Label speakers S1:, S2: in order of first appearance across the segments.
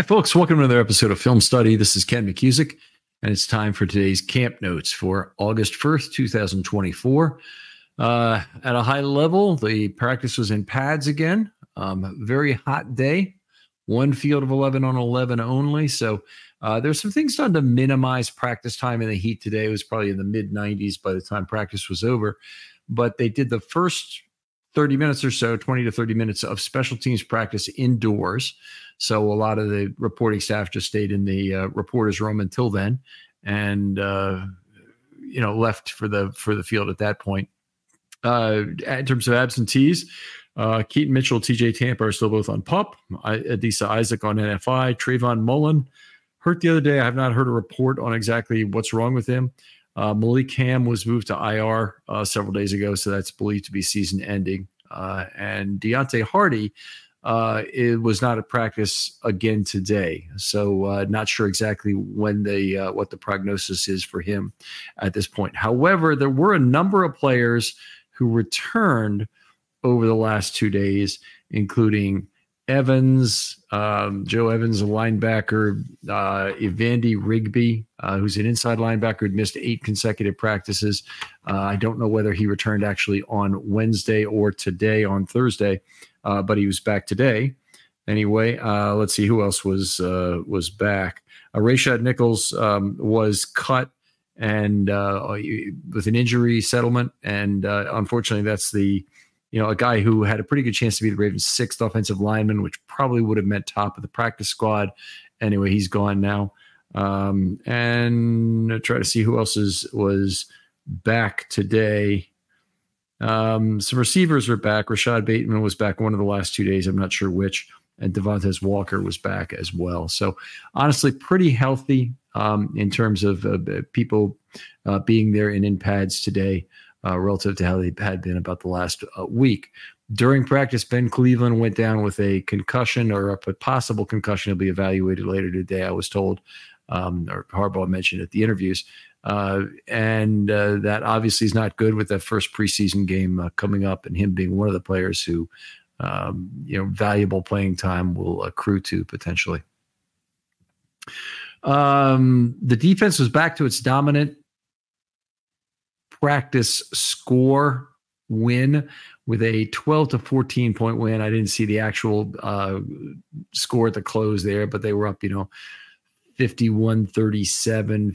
S1: Hi, folks. Welcome to another episode of Film Study. This is Ken McCusick, and it's time for today's camp notes for August 1st, 2024. At a high level, the practice was in pads again. Very hot day. One field of 11 on 11 only. So there's some things done to minimize practice time in the heat today. It was probably in the mid-90s by the time practice was over. But they did the first 30 minutes or so, 20 to 30 minutes of special teams practice indoors. So a lot of the reporting staff just stayed in the reporter's room until then, and left for the field at that point. In terms of absentees, Keaton Mitchell, TJ Tampa are still both on PUP. Adisa Isaac on NFI. Trayvon Mullen hurt the other day. I have not heard a report on exactly what's wrong with him. Malik Ham was moved to IR several days ago, so that's believed to be season ending. And Deontay Hardy it was not at practice again today, so not sure exactly when what the prognosis is for him at this point. However, there were a number of players who returned over the last 2 days, including Evans, Joe Evans, a linebacker, Evandy Rigby, who's an inside linebacker, who'd missed 8 consecutive practices. I don't know whether he returned actually on Wednesday or today on Thursday, but he was back today. Anyway, let's see who else was back. Rashad Nichols was cut and with an injury settlement, and unfortunately, that's a guy who had a pretty good chance to be the Ravens' 6th offensive lineman, which probably would have meant top of the practice squad. Anyway, he's gone now. And I'll try to see who else was back today. Some receivers are back. Rashad Bateman was back one of the last 2 days. I'm not sure which. And Devontae Walker was back as well. So honestly, pretty healthy in terms of people being there and in pads today. Relative to how they had been about the last week. During practice, Ben Cleveland went down with a concussion or a possible concussion. He'll be evaluated later today, I was told, or Harbaugh mentioned at the interviews. And that obviously is not good with that first preseason game coming up, and him being one of the players who, valuable playing time will accrue to potentially. The defense was back to its dominant practice score win with a 12 to 14 point win. I didn't see the actual score at the close there, but they were up, 51-37,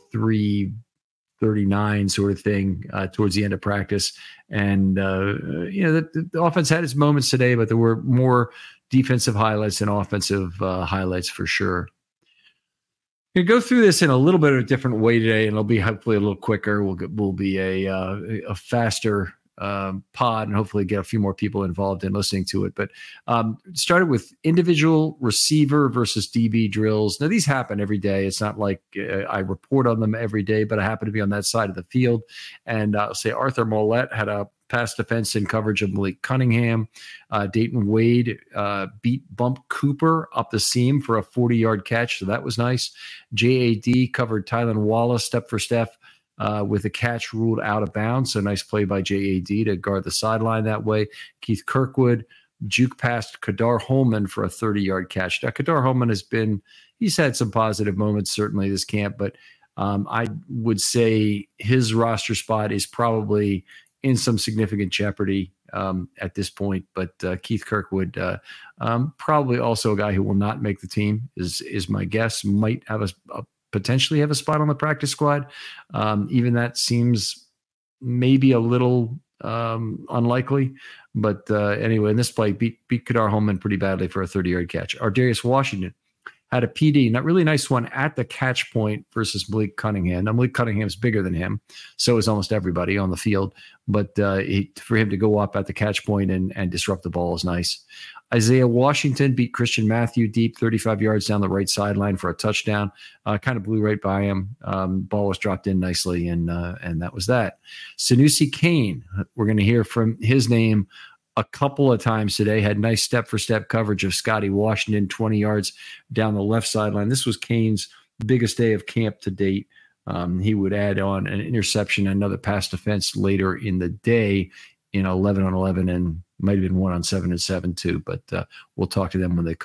S1: 53-39 sort of thing towards the end of practice. And, the offense had its moments today, but there were more defensive highlights than offensive highlights for sure. We'll go through this in a little bit of a different way today, and it'll be hopefully a little quicker. We'll be a faster pod, and hopefully get a few more people involved in listening to it. But started with individual receiver versus DB drills. Now, these happen every day. It's not like I report on them every day, but I happen to be on that side of the field. And I'll say Arthur Mollett had a pass defense in coverage of Malik Cunningham. Dayton Wade beat Bump Cooper up the seam for a 40-yard catch, so that was nice. JAD covered Tylan Wallace step for step with a catch ruled out of bounds, so nice play by JAD to guard the sideline that way. Keith Kirkwood juke past Kadar Holman for a 30-yard catch. Now, Kadar Holman he's had some positive moments certainly this camp, but I would say his roster spot is probably in some significant jeopardy at this point. But Keith Kirkwood, probably also a guy who will not make the team, is my guess. Might have potentially have a spot on the practice squad. Even that seems maybe a little unlikely. But anyway, in this play, beat Kadar Holman pretty badly for a 30-yard catch. Ardarius Washington had a PD, not really nice one at the catch point versus Malik Cunningham. Now, Malik Cunningham's bigger than him, so is almost everybody on the field. But for him to go up at the catch point and disrupt the ball is nice. Isaiah Washington beat Christian Matthew deep 35 yards down the right sideline for a touchdown. Kind of blew right by him. Ball was dropped in nicely, and that was that. Sanusi Kane, we're going to hear from his name a couple of times today, had nice step-for-step coverage of Scotty Washington, 20 yards down the left sideline. This was Kane's biggest day of camp to date. He would add on an interception, another pass defense later in the day in 11 on 11, and might have been 1 on 7 and 7 too, but we'll talk to them when they come.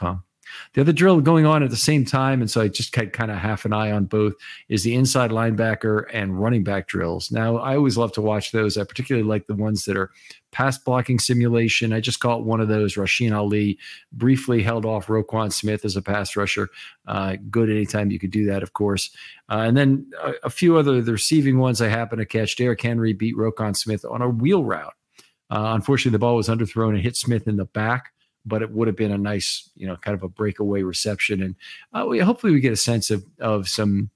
S1: The other drill going on at the same time, and so I just had kind of half an eye on both, is the inside linebacker and running back drills. Now, I always love to watch those. I particularly like the ones that are pass blocking simulation. I just caught one of those. Rasheen Ali briefly held off Roquan Smith as a pass rusher. Good anytime you could do that, of course. And then a few other the receiving ones I happened to catch. Derrick Henry beat Roquan Smith on a wheel route. Unfortunately, the ball was underthrown and hit Smith in the back, but it would have been a nice, kind of a breakaway reception. And hopefully we get a sense of some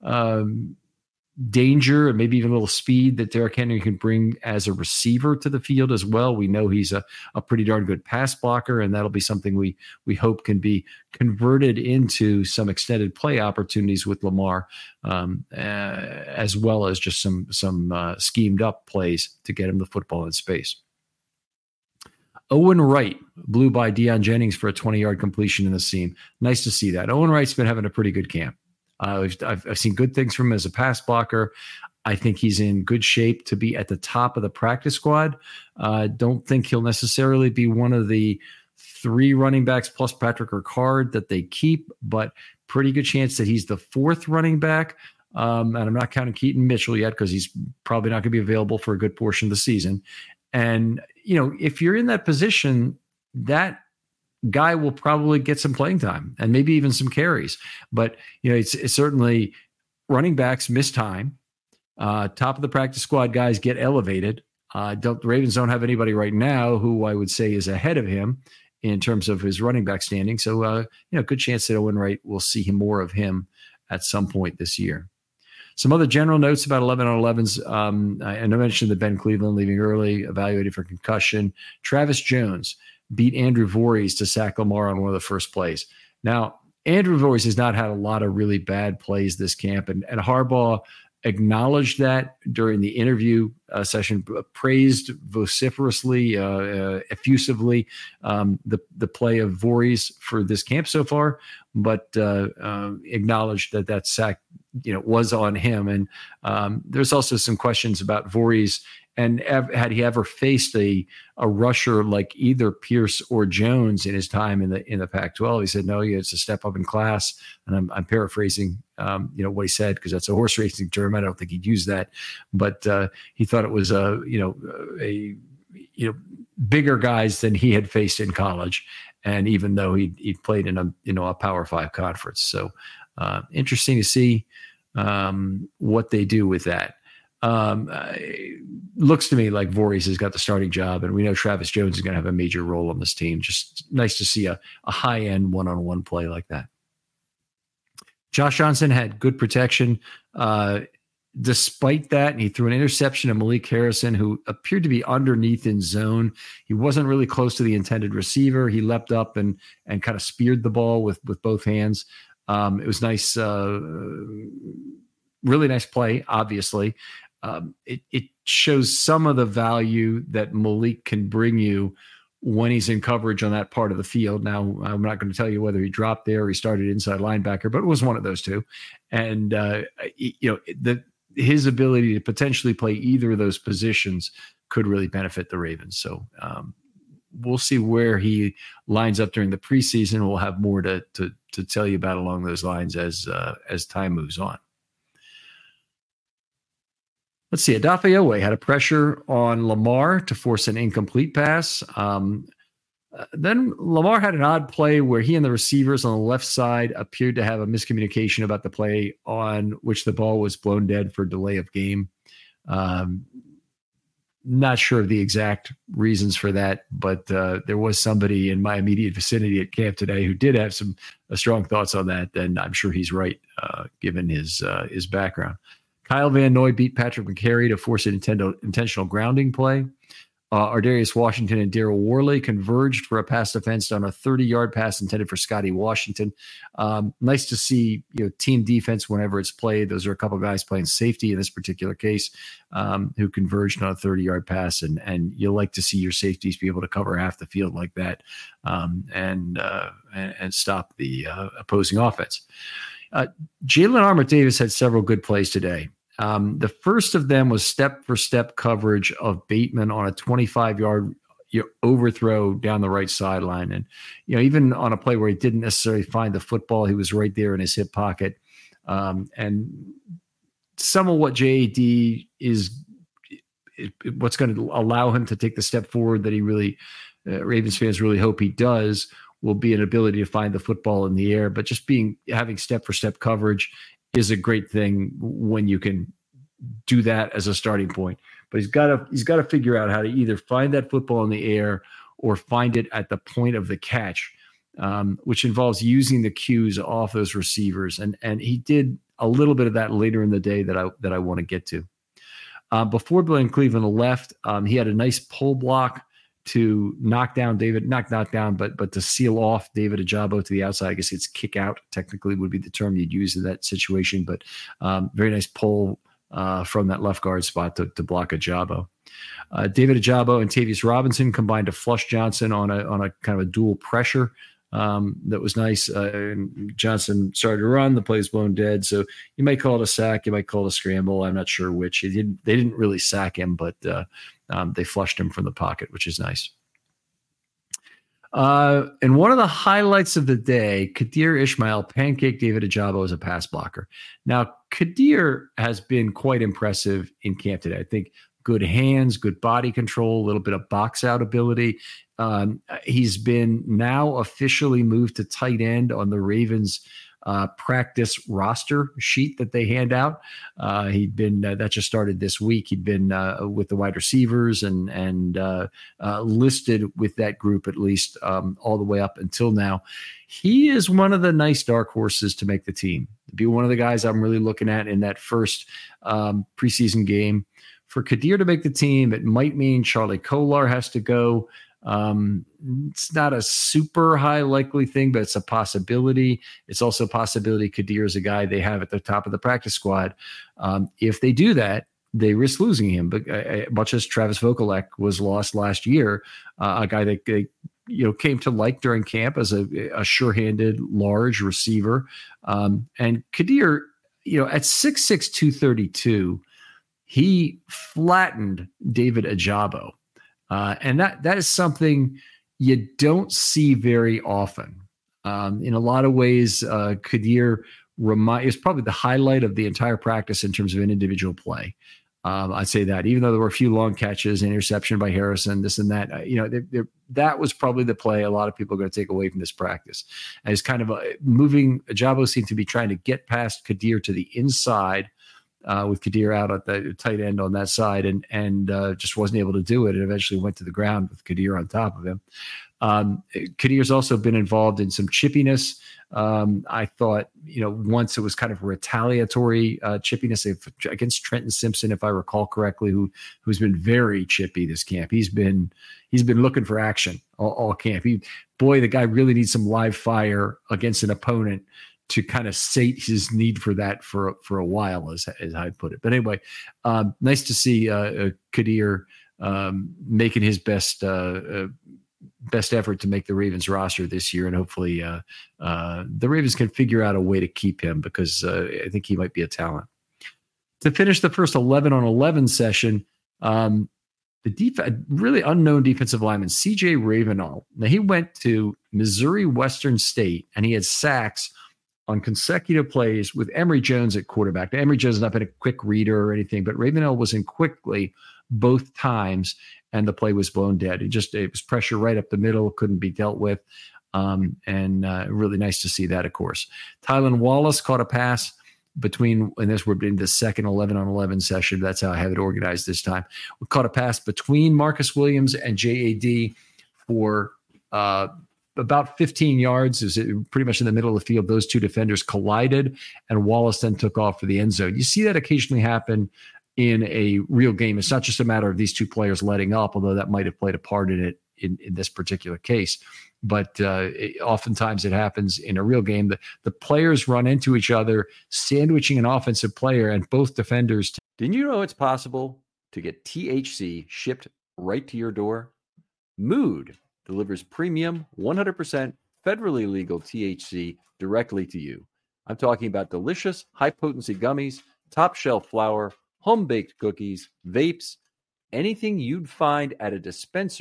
S1: danger and maybe even a little speed that Derrick Henry can bring as a receiver to the field as well. We know he's a pretty darn good pass blocker, and that'll be something we hope can be converted into some extended play opportunities with Lamar, as well as just some schemed up plays to get him the football in space. Owen Wright blew by Deion Jennings for a 20-yard completion in the seam. Nice to see that. Owen Wright's been having a pretty good camp. I've seen good things from him as a pass blocker. I think he's in good shape to be at the top of the practice squad. Don't think he'll necessarily be one of the 3 running backs plus Patrick Ricard that they keep, but pretty good chance that he's the 4th running back. And I'm not counting Keaton Mitchell yet because he's probably not going to be available for a good portion of the season. And, if you're in that position, that guy will probably get some playing time and maybe even some carries. But, it's certainly running backs miss time. Top of the practice squad guys get elevated. The Ravens don't have anybody right now who I would say is ahead of him in terms of his running back standing. So, good chance that Owen Wright will see more of him at some point this year. Some other general notes about 11 on 11s. I mentioned that Ben Cleveland leaving early, evaluated for concussion. Travis Jones beat Andrew Voorhees to sack Lamar on one of the first plays. Now, Andrew Voorhees has not had a lot of really bad plays this camp, and Harbaugh acknowledged that during the interview session, praised vociferously, effusively the play of Voorhees for this camp so far, but acknowledged that sack was on him. And there's also some questions about Voorhees and had he ever faced a rusher like either Pierce or Jones in his time in the Pac-12. He said, no, it's a step up in class. And I'm paraphrasing, what he said, because that's a horse racing term. I don't think he'd use that, but he thought it was a bigger guys than he had faced in college. And even though he played in a Power 5 conference. So interesting to see what they do with that. Looks to me like Voorhees has got the starting job, and we know Travis Jones is going to have a major role on this team. Just nice to see a high-end one-on-one play like that. Josh Johnson had good protection. Despite that, and he threw an interception to Malik Harrison, who appeared to be underneath in zone. He wasn't really close to the intended receiver. He leapt up and kind of speared the ball with both hands. It was nice, really nice play, obviously. It shows some of the value that Malik can bring you when he's in coverage on that part of the field. Now, I'm not going to tell you whether he dropped there or he started inside linebacker, but it was one of those two. And, his ability to potentially play either of those positions could really benefit the Ravens. So we'll see where he lines up during the preseason. We'll have more to tell you about along those lines as time moves on. Let's see. Odafe Oweh had a pressure on Lamar to force an incomplete pass. Then Lamar had an odd play where he and the receivers on the left side appeared to have a miscommunication about the play on which the ball was blown dead for delay of game. Not sure of the exact reasons for that, but there was somebody in my immediate vicinity at camp today who did have some strong thoughts on that, and I'm sure he's right, given his background. Kyle Van Noy beat Patrick McCary to force an intentional grounding play. Ardarius Washington and Daryl Worley converged for a pass defense on a 30-yard pass intended for Scotty Washington. Nice to see team defense whenever it's played. Those are a couple of guys playing safety in this particular case who converged on a 30-yard pass, and you like to see your safeties be able to cover half the field like that and stop the opposing offense. Jalen Armour-Davis had several good plays today. The first of them was step-for-step coverage of Bateman on a 25-yard overthrow down the right sideline. And, even on a play where he didn't necessarily find the football, he was right there in his hip pocket. And some of what JAD is, what's going to allow him to take the step forward that he really, Ravens fans really hope he does, will be an ability to find the football in the air. But just having step-for-step coverage is a great thing when you can do that as a starting point. But he's got to figure out how to either find that football in the air or find it at the point of the catch, which involves using the cues off those receivers. And he did a little bit of that later in the day that I want to get to. Before Blaine Cleveland left, he had a nice pull block to knock down David, not down, but to seal off David Ojabo to the outside. I guess it's kick out, technically would be the term you'd use in that situation, but very nice pull from that left guard spot to block Ojabo. David Ojabo and Tavius Robinson combined to flush Johnson on a kind of a dual pressure. That was nice. And Johnson started to run. The play was blown dead. So you might call it a sack. You might call it a scramble. I'm not sure which. They didn't really sack him, but they flushed him from the pocket, which is nice. And one of the highlights of the day, Kadir Ishmael pancaked David Ojabo as a pass blocker. Now, Kadir has been quite impressive in camp today. I think good hands, good body control, a little bit of box out ability. He's been now officially moved to tight end on the Ravens practice roster sheet that they hand out. He'd been that just started this week. He'd been with the wide receivers and listed with that group at least all the way up until now. He is one of the nice dark horses to make the team. To be one of the guys I'm really looking at in that first preseason game. For Kadir to make the team, it might mean Charlie Kolar has to go. It's not a super high likely thing, but it's a possibility. It's also a possibility Kadir is a guy they have at the top of the practice squad. If they do that, they risk losing him, but much as Travis Vokalek was lost last year, a guy that they came to like during camp as a sure-handed, large receiver. And Kadir, at 6'6", 232, he flattened David Ojabo. And that is something you don't see very often. In a lot of ways, Kadir is probably the highlight of the entire practice in terms of an individual play. I'd say that, even though there were a few long catches, interception by Harrison, this and that, that was probably the play a lot of people are going to take away from this practice. And it's kind of moving. Ojabo seemed to be trying to get past Kadir to the inside, with Kadir out at the tight end on that side and just wasn't able to do it. And eventually went to the ground with Kadir on top of him. Kadir's also been involved in some chippiness. I thought, once it was kind of retaliatory chippiness against Trenton Simpson, if I recall correctly, who's been very chippy this camp. He's been looking for action all camp. The guy really needs some live fire against an opponent to kind of sate his need for that for a while, as I'd put it. But anyway, nice to see Kadir making his best effort to make the Ravens roster this year, and hopefully the Ravens can figure out a way to keep him, because I think he might be a talent. To finish the first 11-on-11 session, the really unknown defensive lineman, C.J. Ravenall. Now, he went to Missouri Western State, and he had sacks on consecutive plays with Emory Jones at quarterback. Now, Emory Jones has not been a quick reader or anything, but Ravenall was in quickly both times, and the play was blown dead. It was pressure right up the middle, couldn't be dealt with, and really nice to see that, of course. Tylan Wallace caught a pass and this would be in the second 11-on-11 session. That's how I have it organized this time. We caught a pass between Marcus Williams and JAD for about 15 yards. It was pretty much in the middle of the field. Those two defenders collided, and Wallace then took off for the end zone. You see that occasionally happen in a real game. It's not just a matter of these two players letting up, although that might have played a part in it in this particular case. But oftentimes it happens in a real game. The players run into each other, sandwiching an offensive player, and both defenders.
S2: Didn't you know it's possible to get THC shipped right to your door? Mood delivers premium, 100% federally legal THC directly to you. I'm talking about delicious, high-potency gummies, top-shelf flour, home-baked cookies, vapes, anything you'd find at a dispensary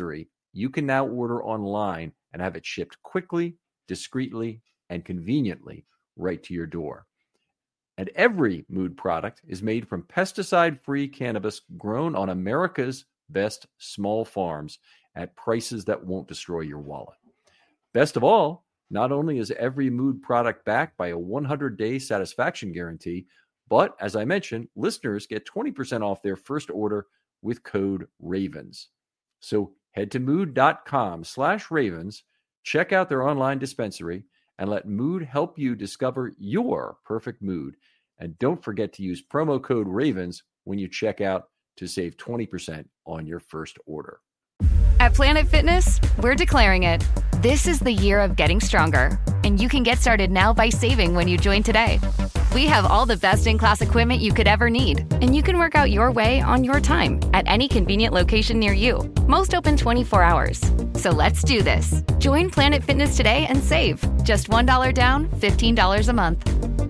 S2: you can now order online and have it shipped quickly, discreetly, and conveniently right to your door. And every Mood product is made from pesticide-free cannabis grown on America's best small farms at prices that won't destroy your wallet. Best of all, not only is every Mood product backed by a 100-day satisfaction guarantee, but as I mentioned, listeners get 20% off their first order with code RAVENS. So head to mood.com/ravens, check out their online dispensary, and let Mood help you discover your perfect mood. And don't forget to use promo code RAVENS when you check out to save 20% on your first order.
S3: At Planet Fitness, we're declaring it. This is the year of getting stronger, and you can get started now by saving when you join today. We have all the best-in-class equipment you could ever need, and you can work out your way on your time at any convenient location near you. Most open 24 hours. So let's do this. Join Planet Fitness today and save. Just $1 down, $15 a month.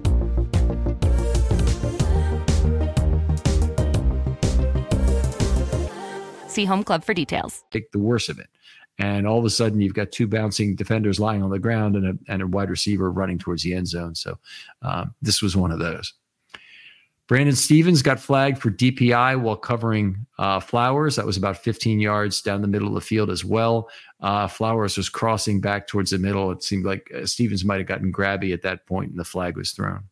S3: See Home Club for details.
S1: Take the worst of it. And all of a sudden, you've got two bouncing defenders lying on the ground and a wide receiver running towards the end zone. So this was one of those. Brandon Stevens got flagged for DPI while covering Flowers. That was about 15 yards down the middle of the field as well. Flowers was crossing back towards the middle. It seemed like Stevens might have gotten grabby at that point, and the flag was thrown.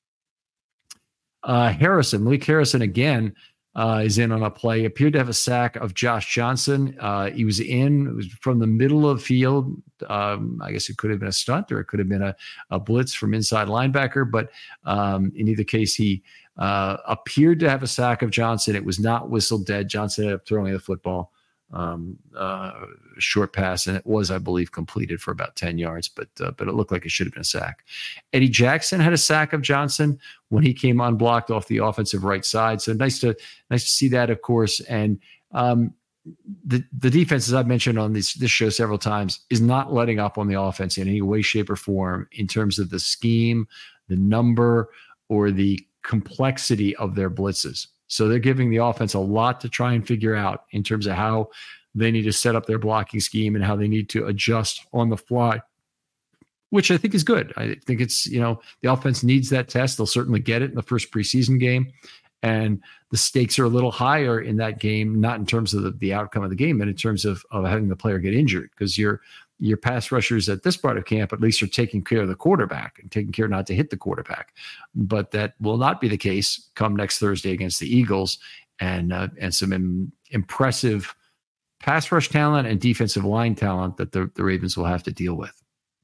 S1: Malik Harrison again is in on a play. Appeared to have a sack of Josh Johnson. He was in. It was from the middle of the field. I guess it could have been a stunt or it could have been a blitz from inside linebacker. But in either case, he appeared to have a sack of Johnson. It was not whistled dead. Johnson ended up throwing the football. Short pass, and it was, I believe, completed for about 10 yards, but it looked like it should have been a sack. Eddie Jackson had a sack of Johnson when he came unblocked off the offensive right side. So nice to see that, of course. And the defense, as I've mentioned on this show several times, is not letting up on the offense in any way, shape, or form in terms of the scheme, the number, or the complexity of their blitzes. So they're giving the offense a lot to try and figure out in terms of how they need to set up their blocking scheme and how they need to adjust on the fly, which I think is good. I think it's, the offense needs that test. They'll certainly get it in the first preseason game. And the stakes are a little higher in that game, not in terms of the outcome of the game, but in terms of having the player get injured, because your pass rushers at this part of camp at least are taking care of the quarterback and taking care not to hit the quarterback. But that will not be the case come next Thursday against the Eagles, and some impressive pass rush talent and defensive line talent that the Ravens will have to deal with.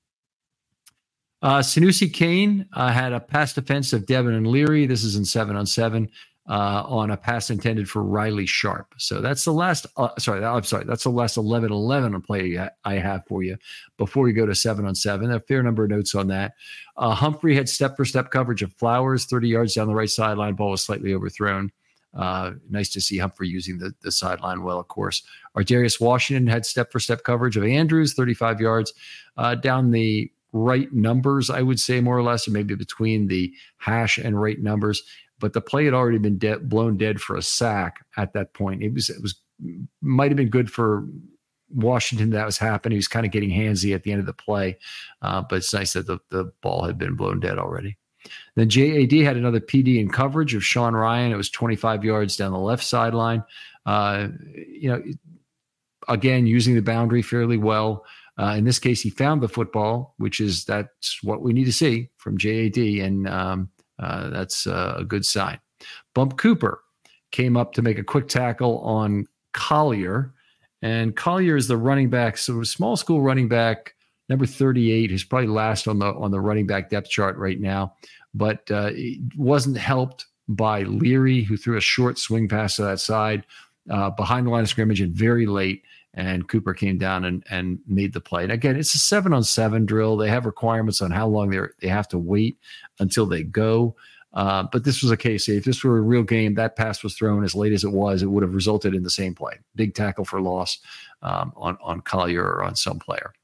S1: Sanusi Kane had a pass defense of Devin and Leary. This is in 7-on-7 on a pass intended for Riley Sharp. So that's the last. That's the last 11-11 on play I have for you before we go to 7-on-7. A fair number of notes on that. Humphrey had step-for-step coverage of Flowers, 30 yards down the right sideline. Ball was slightly overthrown. Nice to see Humphrey using the sideline well, of course. Ardarius Washington had step-for-step coverage of Andrews, 35 yards down the right numbers, I would say, more or less, or maybe between the hash and right numbers. But the play had already been blown dead for a sack at that point. It might have been good for Washington that was happening. He was kind of getting handsy at the end of the play, but it's nice that the ball had been blown dead already. Then JAD had another PD in coverage of Sean Ryan. It was 25 yards down the left sideline. Again, using the boundary fairly well. In this case, he found the football, that's what we need to see from JAD, and that's a good sign. Bump Cooper came up to make a quick tackle on Collier, and Collier is the running back, so small school running back, number 38, who's probably last on the running back depth chart right now, but it wasn't helped by Leary, who threw a short swing pass to that side behind the line of scrimmage and very late. And Cooper came down and made the play. And again, it's a 7-on-7 drill. They have requirements on how long they have to wait until they go. But this was a case. If this were a real game, that pass was thrown as late as it would have resulted in the same play. Big tackle for loss on Collier or on some player.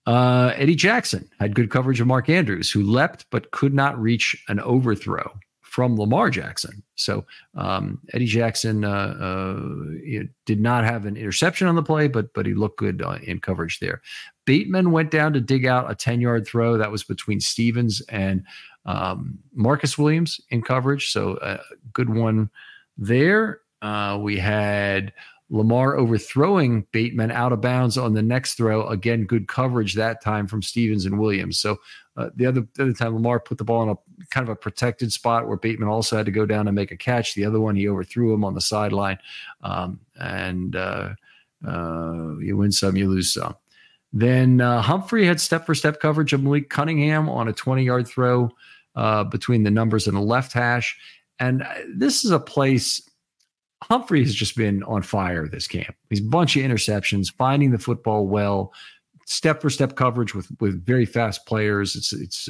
S1: Eddie Jackson had good coverage of Mark Andrews, who leapt but could not reach an overthrow from Lamar Jackson. So Eddie Jackson did not have an interception on the play, but he looked good in coverage there. Bateman went down to dig out a 10-yard throw that was between Stevens and Marcus Williams in coverage. So good one there. We had Lamar overthrowing Bateman out of bounds on the next throw. Again, good coverage that time from Stevens and Williams. So the other time, Lamar put the ball in a kind of a protected spot where Bateman also had to go down and make a catch. The other one, he overthrew him on the sideline. You win some, you lose some. Then Humphrey had step-for-step coverage of Malik Cunningham on a 20-yard throw between the numbers and the left hash. And this is a place Humphrey has just been on fire this camp. He's a bunch of interceptions, finding the football well, step-for-step coverage with very fast players. It's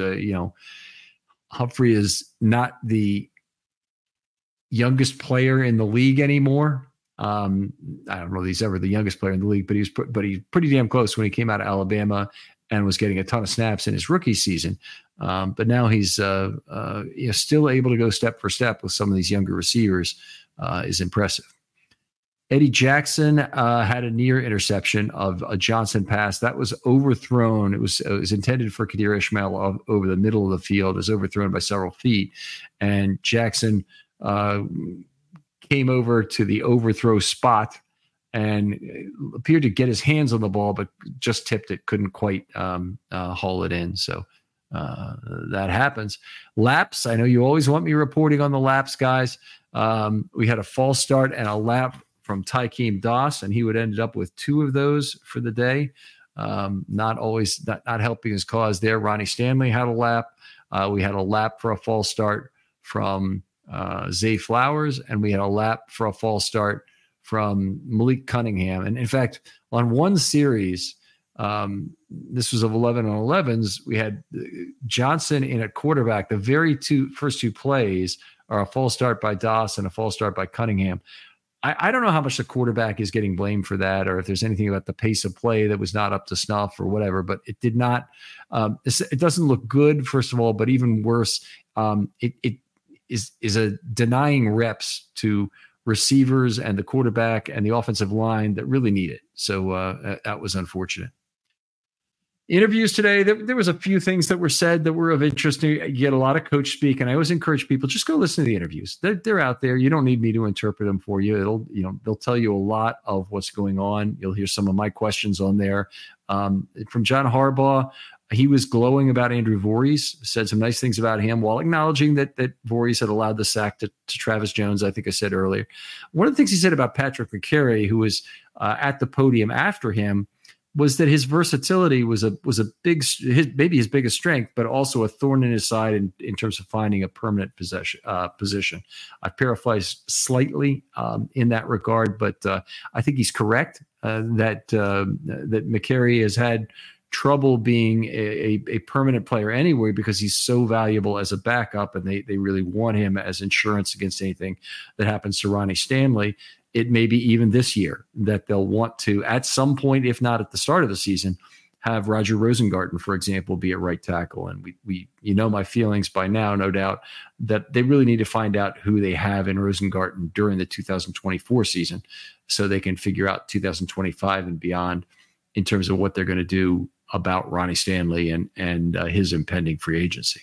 S1: Humphrey is not the youngest player in the league anymore. I don't know if he's ever the youngest player in the league, but he's pretty damn close when he came out of Alabama and was getting a ton of snaps in his rookie season. But now he's still able to go step for step with some of these younger receivers is impressive. Eddie Jackson had a near interception of a Johnson pass that was overthrown. It was intended for Kadir Ishmael over the middle of the field. It was overthrown by several feet, and Jackson came over to the overthrow spot and appeared to get his hands on the ball, but just tipped it, couldn't quite haul it in. So that happens. Laps. I know you always want me reporting on the laps, guys. We had a false start and a lap from Tykeem Doss, and he would end up with 2 of those for the day. Not helping his cause there. Ronnie Stanley had a lap. We had a lap for a false start from Zay Flowers, and we had a lap for a false start from Malik Cunningham. And in fact, on one series, this was of 11 on 11s, we had Johnson in at quarterback. The first two plays are a false start by Doss and a false start by Cunningham. I don't know how much the quarterback is getting blamed for that, or if there's anything about the pace of play that was not up to snuff or whatever, but it did not, it doesn't look good, first of all, but even worse, it is a denying reps to receivers and the quarterback and the offensive line that really need it. So that was unfortunate. Interviews today, there was a few things that were said that were of interest. You get a lot of coach speak, and I always encourage people, just go listen to the interviews. They're out there. You don't need me to interpret them for you. They'll tell you a lot of what's going on. You'll hear some of my questions on there. From John Harbaugh, he was glowing about Andrew Voorhees, said some nice things about him while acknowledging that Voorhees had allowed the sack to Travis Jones, I think I said earlier. One of the things he said about Patrick McCary, who was at the podium after him, was that his versatility was maybe his biggest strength, but also a thorn in his side in terms of finding a permanent position. I paraphrased slightly in that regard, but I think he's correct that McCary has had trouble being a permanent player anyway because he's so valuable as a backup, and they really want him as insurance against anything that happens to Ronnie Stanley. It may be even this year that they'll want to, at some point, if not at the start of the season, have Roger Rosengarten, for example, be at right tackle. And we my feelings by now, no doubt, that they really need to find out who they have in Rosengarten during the 2024 season so they can figure out 2025 and beyond in terms of what they're going to do about Ronnie Stanley and his impending free agency.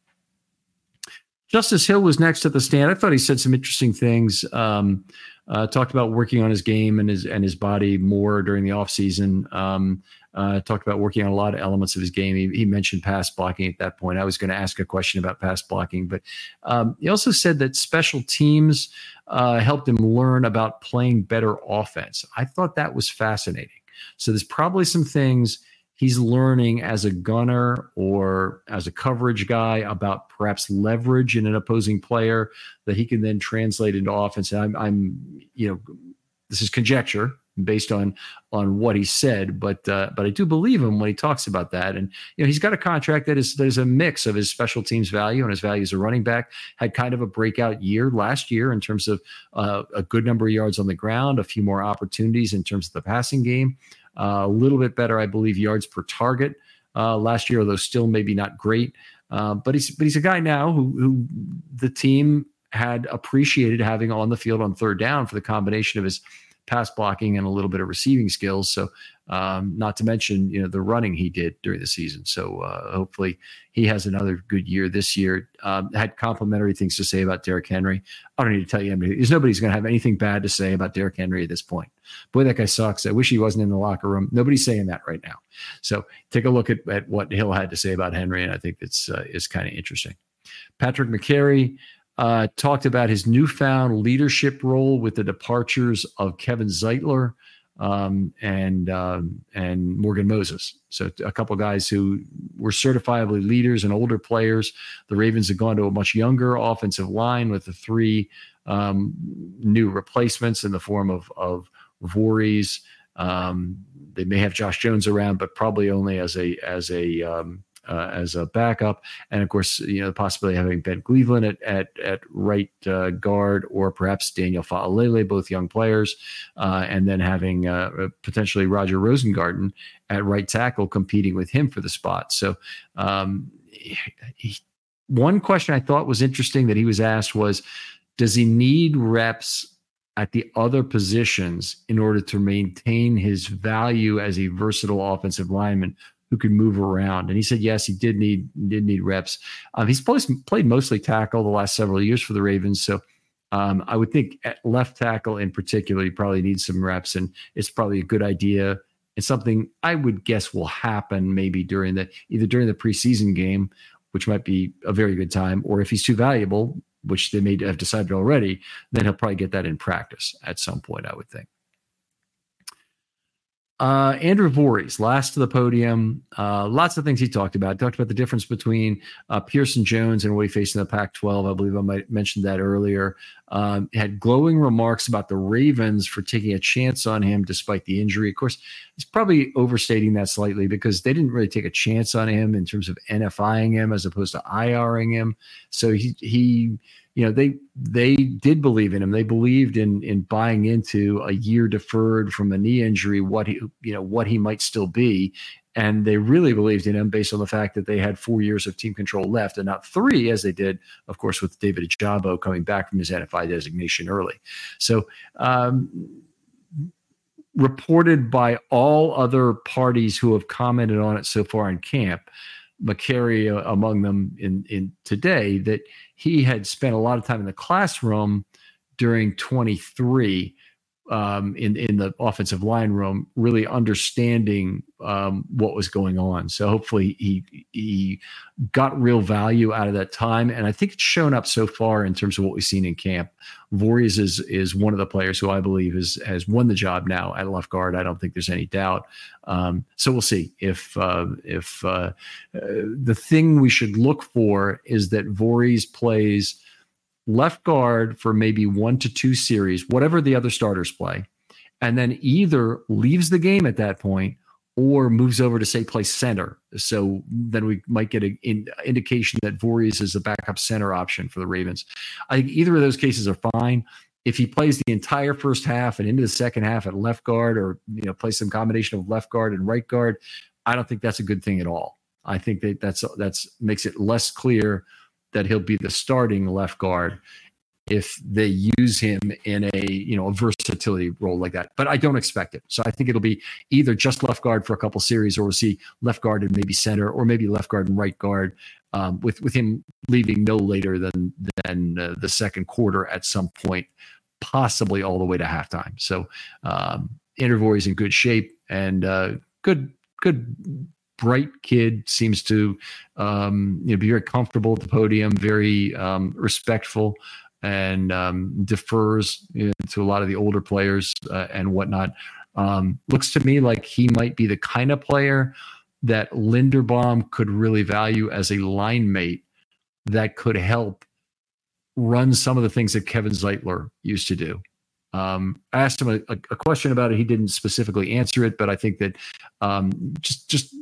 S1: Justice Hill was next at the stand. I thought he said some interesting things. Talked about working on his game and his body more during the offseason. Talked about working on a lot of elements of his game. He mentioned pass blocking at that point. I was going to ask a question about pass blocking, but he also said that special teams helped him learn about playing better offense. I thought that was fascinating. So there's probably some things he's learning as a gunner or as a coverage guy about perhaps leverage in an opposing player that he can then translate into offense. I'm this is conjecture based on what he said, but I do believe him when he talks about that. And he's got a contract that is a mix of his special teams value and his value as a running back. Had kind of a breakout year last year in terms of a good number of yards on the ground, a few more opportunities in terms of the passing game. A little bit better, I believe, yards per target last year, although still maybe not great. But he's a guy now who the team had appreciated having on the field on third down for the combination of his pass blocking and a little bit of receiving skills. So not to mention, the running he did during the season. So hopefully he has another good year this year. Had complimentary things to say about Derrick Henry. I don't need to tell you, nobody's going to have anything bad to say about Derrick Henry at this point. Boy, that guy sucks. I wish he wasn't in the locker room. Nobody's saying that right now. So take a look at what Hill had to say about Henry, and I think it's kind of interesting. Patrick Mekari talked about his newfound leadership role with the departures of Kevin Zeitler and Morgan Moses. So a couple of guys who were certifiably leaders and older players. The Ravens have gone to a much younger offensive line with the three new replacements in the form of Voorhees. They may have Josh Jones around, but probably only as a backup, and of course, the possibility of having Ben Cleveland at right guard, or perhaps Daniel Fa'alele, both young players, and then having potentially Roger Rosengarten at right tackle, competing with him for the spot. So, one question I thought was interesting that he was asked was, does he need reps at the other positions in order to maintain his value as a versatile offensive lineman who could move around? And he said, yes, he did need reps. He's played mostly tackle the last several years for the Ravens. So I would think at left tackle in particular, he probably needs some reps, and it's probably a good idea. It's something I would guess will happen maybe either during the preseason game, which might be a very good time, or if he's too valuable, which they may have decided already, then he'll probably get that in practice at some point, I would think. Andrew Voorhees, last to the podium. Lots of things he talked about. Talked about the difference between Pearson Jones and what he faced in the Pac-12. I believe I might mention that earlier. Had glowing remarks about the Ravens for taking a chance on him despite the injury. Of course, he's probably overstating that slightly, because they didn't really take a chance on him in terms of NFIing him as opposed to IRing him. So he they did believe in him. They believed in buying into a year deferred from a knee injury, what he might still be. And they really believed in him based on the fact that they had 4 years of team control left and not 3, as they did, of course, with David Ojabo coming back from his NFI designation early. So reported by all other parties who have commented on it so far in camp, Mekari among them in today, that he had spent a lot of time in the classroom during 23 in the offensive line room, really understanding what was going on. So hopefully he got real value out of that time. And I think it's shown up so far in terms of what we've seen in camp. Voorhees is one of the players who I believe has won the job now at left guard. I don't think there's any doubt. So we'll see if the thing we should look for is that Voorhees plays left guard for maybe 1 to 2 series, whatever the other starters play, and then either leaves the game at that point or moves over to, say, play center. So then we might get an indication that Voorhees is a backup center option for the Ravens. I think either of those cases are fine. If he plays the entire first half and into the second half at left guard, or plays some combination of left guard and right guard, I don't think that's a good thing at all. I think that's makes it less clear that he'll be the starting left guard if they use him in a versatility role like that. But I don't expect it. So I think it'll be either just left guard for a couple series, or we'll see left guard and maybe center, or maybe left guard and right guard, with him leaving no later than the second quarter at some point, possibly all the way to halftime. So Andrew Voorhees in good shape, and good bright kid, seems to be very comfortable at the podium, very respectful, and defers to a lot of the older players and whatnot. Looks to me like he might be the kind of player that Linderbaum could really value as a line mate that could help run some of the things that Kevin Zeitler used to do. I asked him a question about it. He didn't specifically answer it, but I think that just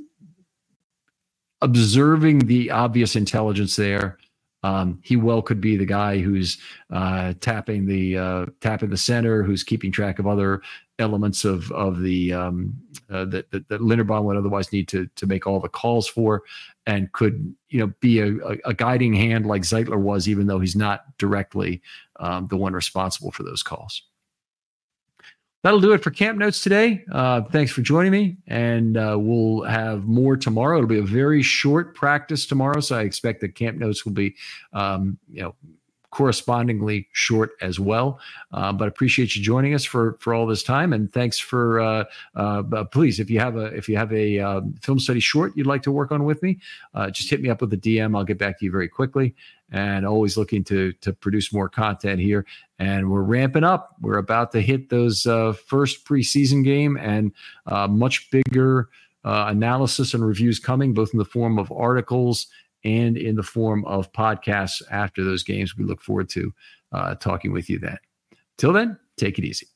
S1: observing the obvious intelligence there, he well could be the guy who's tapping the center, who's keeping track of other elements of the that Linderbaum would otherwise need to make all the calls for, and could be a guiding hand like Zeitler was, even though he's not directly the one responsible for those calls. That'll do it for Camp Notes today. Thanks for joining me, and we'll have more tomorrow. It'll be a very short practice tomorrow, so I expect that Camp Notes will be, correspondingly short as well. But appreciate you joining us for all this time, and thanks for. Please, if you have a film study short you'd like to work on with me, just hit me up with a DM. I'll get back to you very quickly. And always looking to produce more content here. And we're ramping up. We're about to hit those first preseason game, and much bigger analysis and reviews coming, both in the form of articles and in the form of podcasts after those games. We look forward to talking with you then. Till then, take it easy.